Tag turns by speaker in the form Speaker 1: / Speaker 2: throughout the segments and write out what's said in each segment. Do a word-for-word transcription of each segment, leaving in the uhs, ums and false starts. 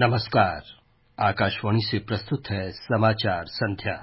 Speaker 1: नमस्कार। आकाशवाणी से प्रस्तुत है समाचार संध्या।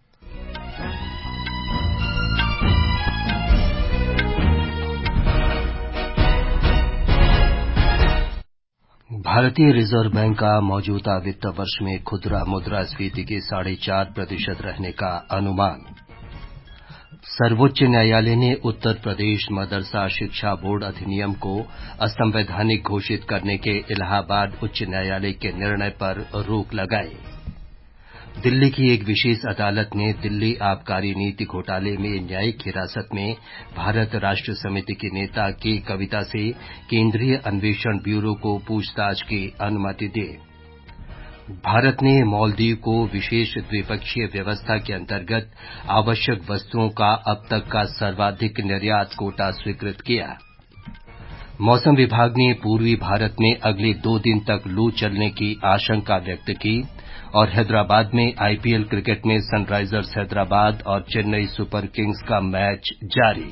Speaker 1: भारतीय रिजर्व बैंक का मौजूदा वित्त वर्ष में खुदरा मुद्रास्फीति के साढ़े चार प्रतिशत रहने का अनुमान। सर्वोच्च न्यायालय ने उत्तर प्रदेश मदरसा शिक्षा बोर्ड अधिनियम को असंवैधानिक घोषित करने के इलाहाबाद उच्च न्यायालय के निर्णय पर रोक लगाई। दिल्ली की एक विशेष अदालत ने दिल्ली आबकारी नीति घोटाले में न्यायिक हिरासत में भारत राष्ट्र समिति के नेता के कविता से केंद्रीय अन्वेषण ब्यूरो को पूछताछ की अनुमति दी। भारत ने मालदीव को विशेष द्विपक्षीय व्यवस्था के अंतर्गत आवश्यक वस्तुओं का अब तक का सर्वाधिक निर्यात कोटा स्वीकृत किया। मौसम विभाग ने पूर्वी भारत में अगले दो दिन तक लू चलने की आशंका व्यक्त की और हैदराबाद में आईपीएल क्रिकेट में सनराइजर्स हैदराबाद और चेन्नई सुपर किंग्स का मैच जारी।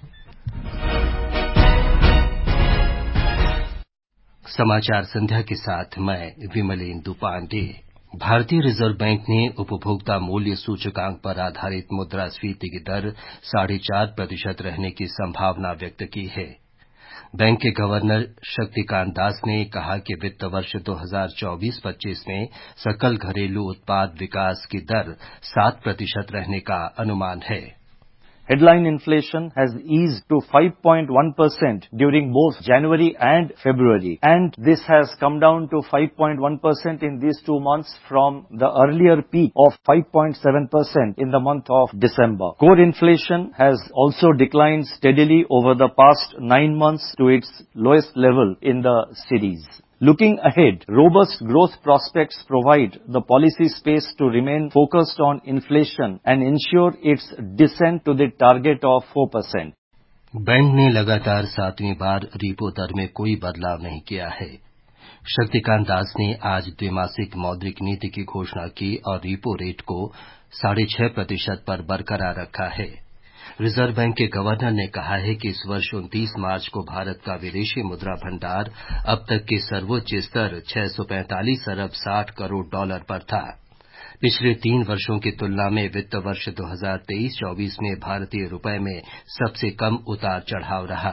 Speaker 1: समाचार संध्या के साथ मैं विमलेंदु पांडे। भारतीय रिजर्व बैंक ने उपभोक्ता मूल्य सूचकांक पर आधारित मुद्रास्फीति की दर साढ़े चार प्रतिशत रहने की संभावना व्यक्त की है। बैंक के गवर्नर शक्तिकांत दास ने कहा कि वित्त वर्ष दो हज़ार चौबीस पच्चीस में सकल घरेलू उत्पाद विकास की दर सात प्रतिशत रहने का अनुमान है।
Speaker 2: Headline inflation has eased to five point one percent during both January and February, and this has come down to five point one percent in these two months from the earlier peak of five point seven percent in the month of December. Core inflation has also declined steadily over the past nine months to its lowest level in the series. Looking ahead, robust growth prospects provide the policy space to remain focused on inflation and ensure its descent to the target of four percent.
Speaker 1: Bank ने लगातार सातवीं बार repo दर में कोई बदलाव नहीं किया है। शक्तिकांत दास ने आज द्विमासिक मौद्रिक नीति की घोषणा की और रेपो रेट को साढ़े छह प्रतिशत पर बरकरार रखा है। रिजर्व बैंक के गवर्नर ने कहा है कि इस वर्ष उनतीस मार्च को भारत का विदेशी मुद्रा भंडार अब तक के सर्वोच्च स्तर छह सौ पैंतालीस अरब साठ करोड़ डॉलर पर था। पिछले तीन वर्षों की तुलना में वित्त वर्ष दो हज़ार तेईस चौबीस में भारतीय रुपये में सबसे कम उतार चढ़ाव रहा।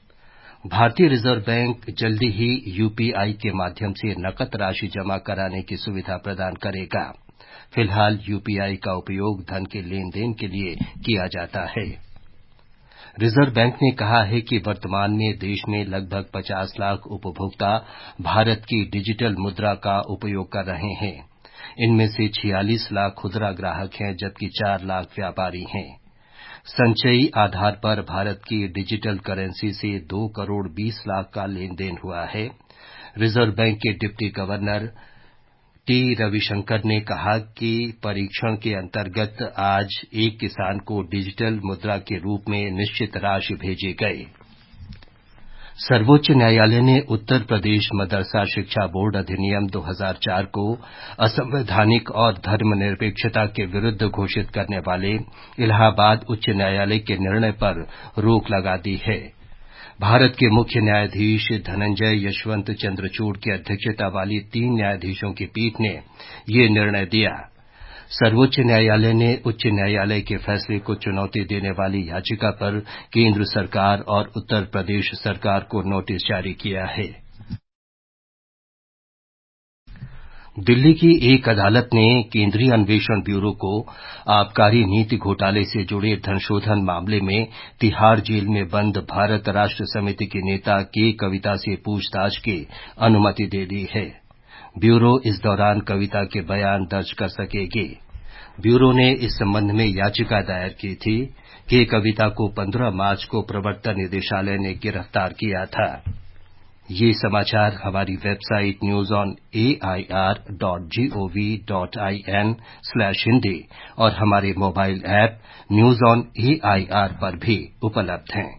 Speaker 1: भारतीय रिजर्व बैंक जल्दी ही यूपीआई के माध्यम से नकद राशि जमा कराने की सुविधा प्रदान करेगा। फिलहाल यूपीआई का उपयोग धन के लेन देन के लिए किया जाता है। रिजर्व बैंक ने कहा है कि वर्तमान में देश में लगभग पचास लाख उपभोक्ता भारत की डिजिटल मुद्रा का उपयोग कर रहे हैं। इनमें से छियालीस लाख खुदरा ग्राहक हैं जबकि चार लाख व्यापारी हैं। संचयी आधार पर भारत की डिजिटल करेंसी से दो करोड़ बीस लाख का लेन देन हुआ है। रिजर्व बैंक के डिप्टी गवर्नर टी रविशंकर ने कहा कि परीक्षण के अंतर्गत आज एक किसान को डिजिटल मुद्रा के रूप में निश्चित राशि भेजे गए। सर्वोच्च न्यायालय ने उत्तर प्रदेश मदरसा शिक्षा बोर्ड अधिनियम दो हज़ार चार को असंवैधानिक और धर्मनिरपेक्षता के विरुद्ध घोषित करने वाले इलाहाबाद उच्च न्यायालय के निर्णय पर रोक लगा दी है। भारत के मुख्य न्यायाधीश धनंजय यशवंत चंद्रचूड़ की अध्यक्षता वाली तीन न्यायाधीशों की पीठ ने ये निर्णय दिया। सर्वोच्च न्यायालय ने उच्च न्यायालय के फैसले को चुनौती देने वाली याचिका पर केंद्र सरकार और उत्तर प्रदेश सरकार को नोटिस जारी किया है। दिल्ली की एक अदालत ने केंद्रीय अन्वेषण ब्यूरो को आबकारी नीति घोटाले से जुड़े धनशोधन मामले में तिहाड़ जेल में बंद भारत राष्ट्र समिति के नेता के कविता से पूछताछ की अनुमति दे दी है। ब्यूरो इस दौरान कविता के बयान दर्ज कर सकेगी। ब्यूरो ने इस संबंध में याचिका दायर की थी कि कविता को पंद्रह मार्च को प्रवर्तन निदेशालय ने गिरफ्तार किया था। ये समाचार हमारी website news on A I R dot G O V dot I N slash Hindi और हमारे mobile app news on A I R पर भी उपलब्ध हैं।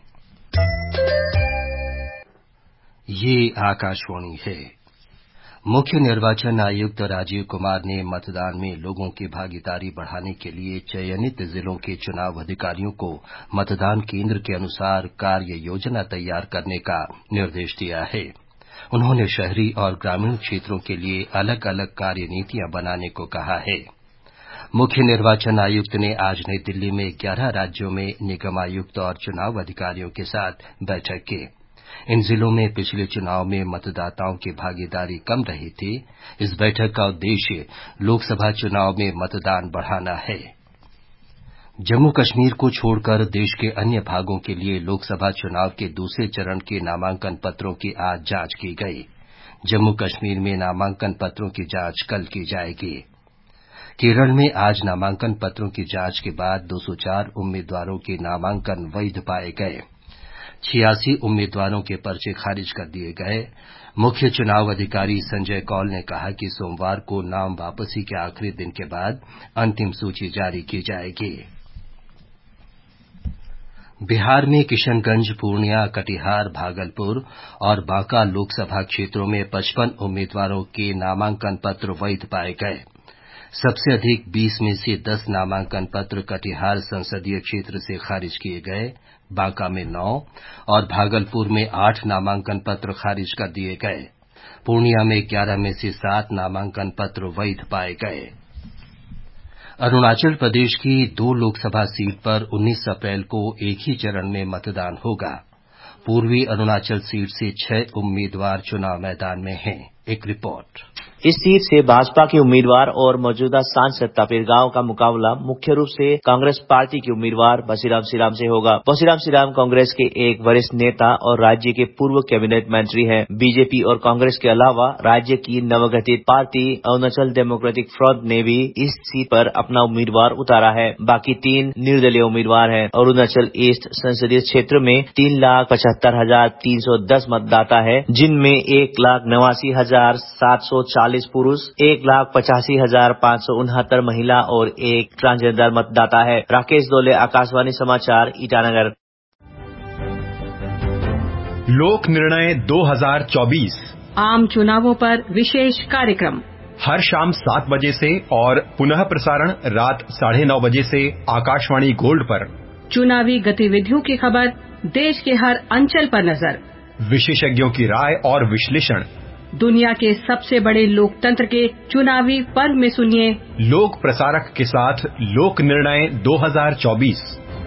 Speaker 1: ये आकाशवाणी है। मुख्य निर्वाचन आयुक्त राजीव कुमार ने मतदान में लोगों की भागीदारी बढ़ाने के लिए चयनित जिलों के चुनाव अधिकारियों को मतदान केंद्र के अनुसार कार्य योजना तैयार करने का निर्देश दिया है। उन्होंने शहरी और ग्रामीण क्षेत्रों के लिए अलग अलग कार्य नीतियां बनाने को कहा है। मुख्य निर्वाचन आयुक्त ने आज नई दिल्ली में ग्यारह राज्यों में निगमायुक्त और चुनाव अधिकारियों के साथ बैठक की। इन जिलों में पिछले चुनाव में मतदाताओं की भागीदारी कम रही थी। इस बैठक का उद्देश्य लोकसभा चुनाव में मतदान बढ़ाना है। जम्मू कश्मीर को छोड़कर देश के अन्य भागों के लिए लोकसभा चुनाव के दूसरे चरण के नामांकन पत्रों की आज जांच की गई। जम्मू कश्मीर में नामांकन पत्रों की जांच कल की जाएगी। केरल में आज नामांकन पत्रों की जांच के बाद दो सौ चार उम्मीदवारों के नामांकन वैध पाए गए। छियासी उम्मीदवारों के पर्चे खारिज कर दिए गए। मुख्य चुनाव अधिकारी संजय कौल ने कहा कि सोमवार को नाम वापसी के आखिरी दिन के बाद अंतिम सूची जारी की जाएगी। बिहार में किशनगंज, पूर्णिया, कटिहार, भागलपुर और बांका लोकसभा क्षेत्रों में पचपन उम्मीदवारों के नामांकन पत्र वैध पाए गए। सबसे अधिक बीस में से दस नामांकन पत्र कटिहार संसदीय क्षेत्र से खारिज किए गए। बांका में नौ और भागलपुर में आठ नामांकन पत्र खारिज कर दिए गए। पूर्णिया में ग्यारह में से सात नामांकन पत्र वैध पाए गए। अरुणाचल प्रदेश की दो लोकसभा सीट पर उन्नीस अप्रैल को एक ही चरण में मतदान होगा। पूर्वी अरुणाचल सीट से छह उम्मीदवार चुनाव मैदान में हैं। एक रिपोर्ट।
Speaker 3: इस सीट से भाजपा के उम्मीदवार और मौजूदा सांसद तापिर गांव का मुकाबला मुख्य रूप से कांग्रेस पार्टी के उम्मीदवार बसीराम सिराम से होगा। बसीराम सिराम कांग्रेस के एक वरिष्ठ नेता और राज्य के पूर्व कैबिनेट मंत्री हैं। बीजेपी और कांग्रेस के अलावा राज्य की नवगठित पार्टी अरुणाचल डेमोक्रेटिक फ्रंट ने भी इस सीट पर अपना उम्मीदवार उतारा है। बाकी तीन निर्दलीय उम्मीदवार हैं। अरुणाचल ईस्ट संसदीय क्षेत्र में तीन लाख पचहत्तर हजार तीन सौ दस मतदाता है, जिनमें एक लाख नवासी हजार सात सौ चालीस पुरुष, एक लाख पचासी हजार पाँच सौ उनहत्तर महिला और एक ट्रांसजेंडर मतदाता है। राकेश दोले, आकाशवाणी समाचार, ईटानगर।
Speaker 4: लोक निर्णय दो हज़ार चौबीस
Speaker 5: आम चुनावों पर विशेष कार्यक्रम
Speaker 4: हर शाम सात बजे से और पुनः प्रसारण रात साढ़े नौ बजे से आकाशवाणी गोल्ड पर।
Speaker 5: चुनावी गतिविधियों की खबर, देश के हर अंचल पर नजर,
Speaker 4: विशेषज्ञों की राय और विश्लेषण।
Speaker 5: दुनिया के सबसे बड़े लोकतंत्र के चुनावी पर्व में सुनिए
Speaker 4: लोक प्रसारक के साथ लोक निर्णय दो हज़ार चौबीस।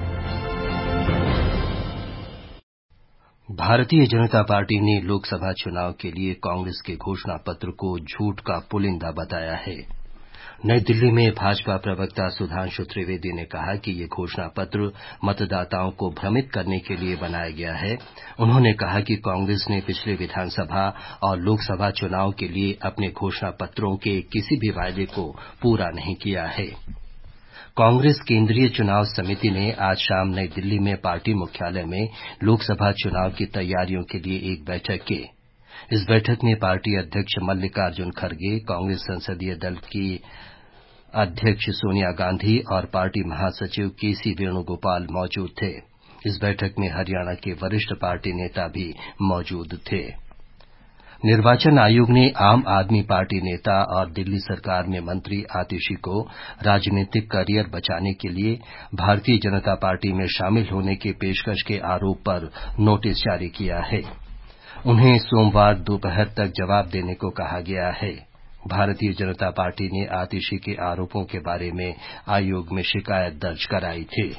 Speaker 1: भारतीय जनता पार्टी ने लोकसभा चुनाव के लिए कांग्रेस के घोषणा पत्र को झूठ का पुलिंदा बताया है। नई दिल्ली में भाजपा प्रवक्ता सुधांशु त्रिवेदी ने कहा कि ये घोषणा पत्र मतदाताओं को भ्रमित करने के लिए बनाया गया है। उन्होंने कहा कि कांग्रेस ने पिछले विधानसभा और लोकसभा चुनाव के लिए अपने घोषणा पत्रों के किसी भी वायदे को पूरा नहीं किया है। कांग्रेस केंद्रीय चुनाव समिति ने आज शाम नई दिल्ली में पार्टी मुख्यालय में लोकसभा चुनाव की तैयारियों के लिए एक बैठक की। इस बैठक में पार्टी अध्यक्ष मल्लिकार्जुन खड़गे, कांग्रेस संसदीय दल की अध्यक्ष सोनिया गांधी और पार्टी महासचिव के सी वेणुगोपाल मौजूद थे। इस बैठक में हरियाणा के वरिष्ठ पार्टी नेता भी मौजूद थे। निर्वाचन आयोग ने आम आदमी पार्टी नेता और दिल्ली सरकार में मंत्री आतिशी को राजनीतिक करियर बचाने के लिए भारतीय जनता पार्टी में शामिल होने की पेशकश के आरोप पर नोटिस जारी किया है। उन्हें सोमवार दोपहर तक जवाब देने को कहा गया है। भारतीय जनता पार्टी ने आतिशी के आरोपों के बारे में आयोग में शिकायत दर्ज कराई थी।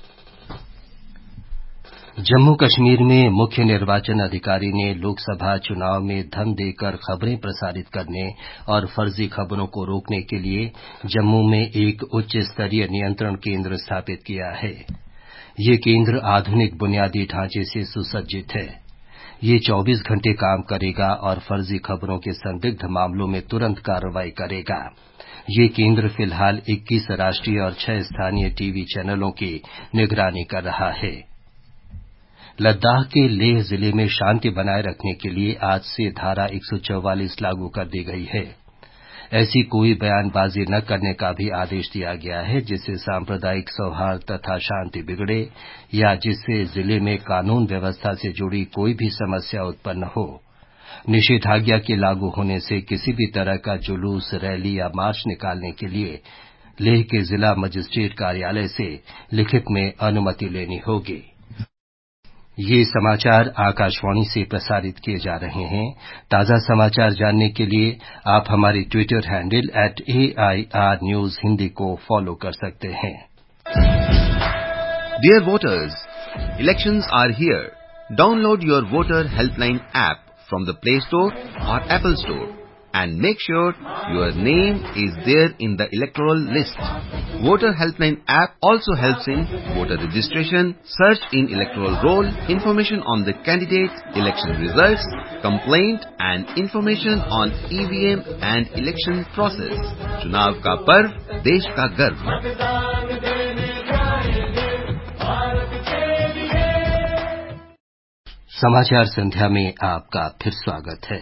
Speaker 1: जम्मू कश्मीर में मुख्य निर्वाचन अधिकारी ने लोकसभा चुनाव में धन देकर खबरें प्रसारित करने और फर्जी खबरों को रोकने के लिए जम्मू में एक उच्च स्तरीय नियंत्रण केंद्र स्थापित किया है। ये केंद्र आधुनिक बुनियादी ढांचे से सुसज्जित है। ये चौबीस घंटे काम करेगा और फर्जी खबरों के संदिग्ध मामलों में तुरंत कार्रवाई करेगा। ये केंद्र फिलहाल इक्कीस राष्ट्रीय और छह स्थानीय टीवी चैनलों की निगरानी कर रहा है। लद्दाख के लेह जिले में शांति बनाए रखने के लिए आज से धारा एक सौ चौवालीस लागू कर दी गई है। ऐसी कोई बयानबाजी न करने का भी आदेश दिया गया है जिससे सांप्रदायिक सौहार्द तथा शांति बिगड़े या जिससे जिले में कानून व्यवस्था से जुड़ी कोई भी समस्या उत्पन्न हो। निषेधाज्ञा के लागू होने से किसी भी तरह का जुलूस, रैली या मार्च निकालने के लिए लेह के जिला मजिस्ट्रेट कार्यालय से लिखित में अनुमति लेनी होगी। ये समाचार आकाशवाणी से प्रसारित किए जा रहे हैं। ताजा समाचार जानने के लिए आप हमारी Twitter handle at A I R news Hindi को फॉलो कर सकते हैं।
Speaker 6: Dear voters, elections are here. Download your voter helpline app from the Play Store or Apple Store and make sure your name is there in the electoral list. Voter helpline app also helps in voter registration, search in electoral roll, information on the candidate, election results, complaint and information on E V M and election process. चुनाव का पर्व, देश का गर्व।
Speaker 1: समाचार संध्या में आपका फिर स्वागत है।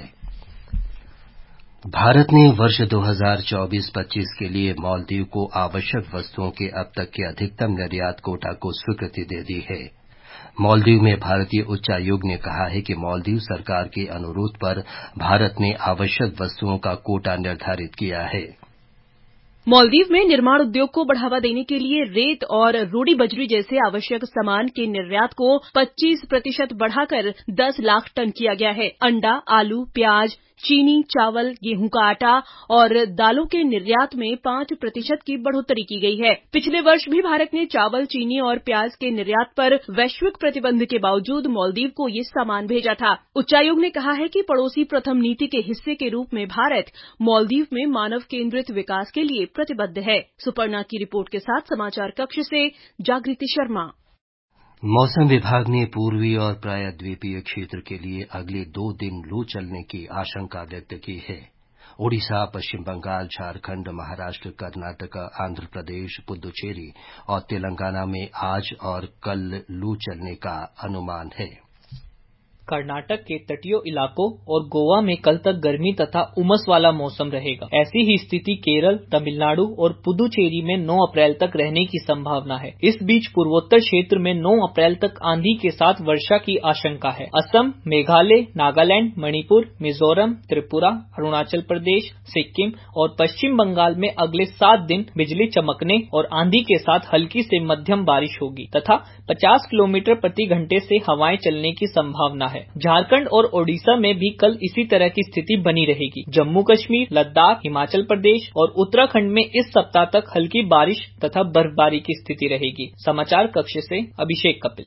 Speaker 1: भारत ने वर्ष दो हज़ार चौबीस पच्चीस के लिए मालदीव को आवश्यक वस्तुओं के अब तक के अधिकतम निर्यात कोटा को स्वीकृति दे दी है। मालदीव में भारतीय उच्चायोग ने कहा है कि मालदीव सरकार के अनुरोध पर भारत ने आवश्यक वस्तुओं का कोटा निर्धारित किया है।
Speaker 7: मालदीव में निर्माण उद्योग को बढ़ावा देने के लिए रेत और रूडी बजरी जैसे आवश्यक सामान के निर्यात को पच्चीस प्रतिशत बढ़ाकर दस लाख टन किया गया है। अंडा, आलू, प्याज, चीनी, चावल, गेहूं का आटा और दालों के निर्यात में पांच प्रतिशत की बढ़ोतरी की गई है। पिछले वर्ष भी भारत ने चावल, चीनी और प्याज के निर्यात पर वैश्विक प्रतिबंध के बावजूद मालदीव को ये सामान भेजा था। उच्चायोग ने कहा है कि पड़ोसी प्रथम नीति के हिस्से के रूप में भारत मालदीव में मानव केंद्रित विकास के लिए प्रतिबद्ध है। सुपर्णा की रिपोर्ट के साथ समाचार कक्ष से जागृति शर्मा।
Speaker 1: मौसम विभाग ने पूर्वी और प्रायद्वीपीय क्षेत्र के लिए अगले दो दिन लू चलने की आशंका व्यक्त की है। ओडिशा, पश्चिम बंगाल, झारखंड, महाराष्ट्र, कर्नाटक, आंध्र प्रदेश, पुदुचेरी और तेलंगाना में आज और कल लू चलने का अनुमान है।
Speaker 8: कर्नाटक के तटीय इलाकों और गोवा में कल तक गर्मी तथा उमस वाला मौसम रहेगा। ऐसी ही स्थिति केरल, तमिलनाडु और पुदुचेरी में नौ अप्रैल तक रहने की संभावना है। इस बीच पूर्वोत्तर क्षेत्र में नौ अप्रैल तक आंधी के साथ वर्षा की आशंका है। असम, मेघालय, नागालैंड, मणिपुर, मिजोरम, त्रिपुरा, अरुणाचल प्रदेश, सिक्किम और पश्चिम बंगाल में अगले सात दिन बिजली चमकने और आंधी के साथ हल्की से मध्यम बारिश होगी तथा पचास किलोमीटर प्रति घंटे से हवाएं चलने की संभावना है। झारखंड और ओडिशा में भी कल इसी तरह की स्थिति बनी रहेगी। जम्मू कश्मीर, लद्दाख, हिमाचल प्रदेश और उत्तराखंड में इस सप्ताह तक हल्की बारिश तथा बर्फबारी की स्थिति रहेगी। समाचार कक्ष से अभिषेक कपिल।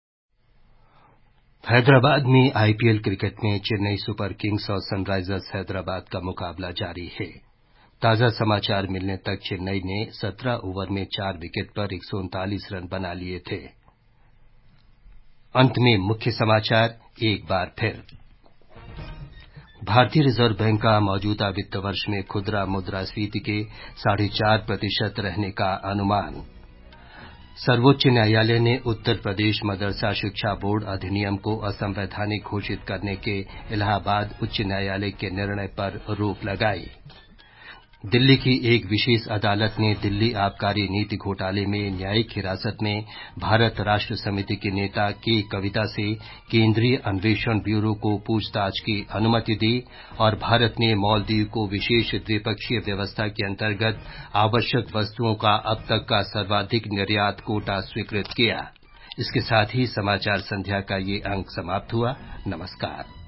Speaker 1: हैदराबाद में आईपीएल क्रिकेट में चेन्नई सुपर किंग्स और सनराइजर्स हैदराबाद का मुकाबला जारी है। ताजा समाचार मिलने तक चेन्नई ने सत्रह ओवर में चार विकेट पर एक सौ उनतालीस रन बना लिए थे। अंत में मुख्य समाचार एक बार फिर। भारतीय रिजर्व बैंक का मौजूदा वित्त वर्ष में खुदरा मुद्रास्फीति के साढ़े चार प्रतिशत रहने का अनुमान। सर्वोच्च न्यायालय ने उत्तर प्रदेश मदरसा शिक्षा बोर्ड अधिनियम को असंवैधानिक घोषित करने के इलाहाबाद उच्च न्यायालय के निर्णय पर रोक लगाई। दिल्ली की एक विशेष अदालत ने दिल्ली आबकारी नीति घोटाले में न्यायिक हिरासत में भारत राष्ट्र समिति के नेता के कविता से केंद्रीय अन्वेषण ब्यूरो को पूछताछ की अनुमति दी और भारत ने मालदीव को विशेष द्विपक्षीय व्यवस्था के अंतर्गत आवश्यक वस्तुओं का अब तक का सर्वाधिक निर्यात कोटा स्वीकृत किया। इसके साथ ही समाचार संध्या का ये अंक समाप्त हुआ। नमस्कार।